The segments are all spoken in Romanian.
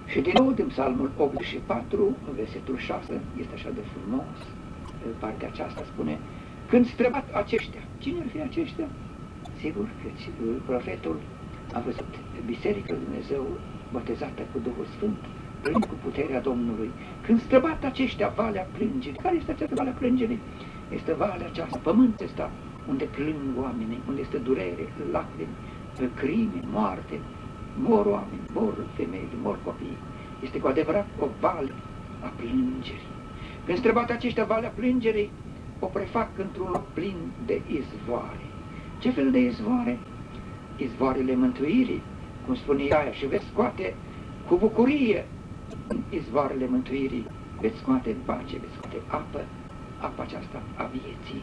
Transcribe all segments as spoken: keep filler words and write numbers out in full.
Și din nou din Psalmul optzeci și patru, versetul șase, este așa de frumos, partea aceasta spune: când străbat aceștia, cine ar fi aceștia? Sigur că profetul a văzut Biserica lui Dumnezeu botezată cu Duhul Sfânt, plin cu puterea Domnului. Când străbat aceștia valea plângerii. Care este această valea plângerii? Este valea aceasta, pământul ăsta, unde plâng oamenii, unde este durere, lacrimi, crime, moarte, mor oameni, mor femei, mor copii. Este cu adevărat o vale a plângerii. Când străbat aceștia valea plângerii, o prefac într-un loc plin de izvoare. Ce fel de izvoare? Izvoarele mântuirii, cum spune Iaia, și veți scoate cu bucurie izvoarele mântuirii, veți scoate în pace, veți scoate apă, apa aceasta a vieții,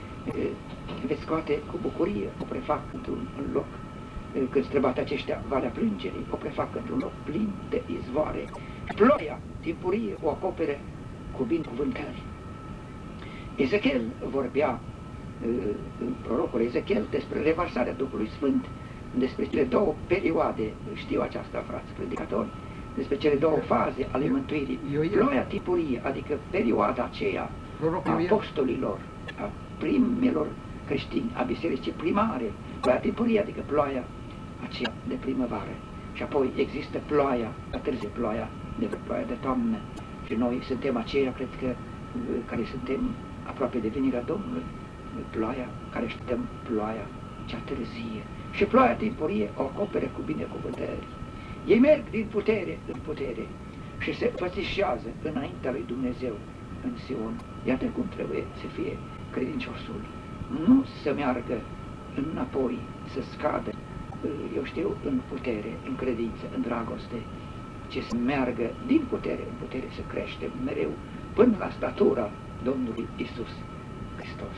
veți scoate cu bucurie, o prefac într-un loc, când străbat aceștia valea plângerii, o prefac într-un loc plin de izvoare. Ploaia, timpurie, o acopere cu binecuvântări. Ezechiel vorbea, prorocul Ezechiel, despre revarsarea Duhului Sfânt, despre cele două perioade, știu aceasta, frați predicatori, despre cele două faze ale mântuirii. Ploaia timpurie, adică perioada aceea a apostolilor, a primelor creștini, a bisericii primare. Ploaia timpurie, adică ploaia aceea de primăvară. Și apoi există ploaia, a târzie ploaia, de ploaia de toamnă. Și noi suntem aceia, cred că, care suntem aproape de venirea Domnului, ploaia care așteptăm, ploaia cea târzie. Și ploaia timpurie o acopere cu binecuvântări. Ei merg din putere în putere și se pățișează înaintea lui Dumnezeu în Sion. Iată cum trebuie să fie credinciosul. Nu să meargă înapoi, să scadă, eu știu, în putere, în credință, în dragoste, ci să meargă din putere în putere, să crește mereu până la statura Domnului Isus Hristos.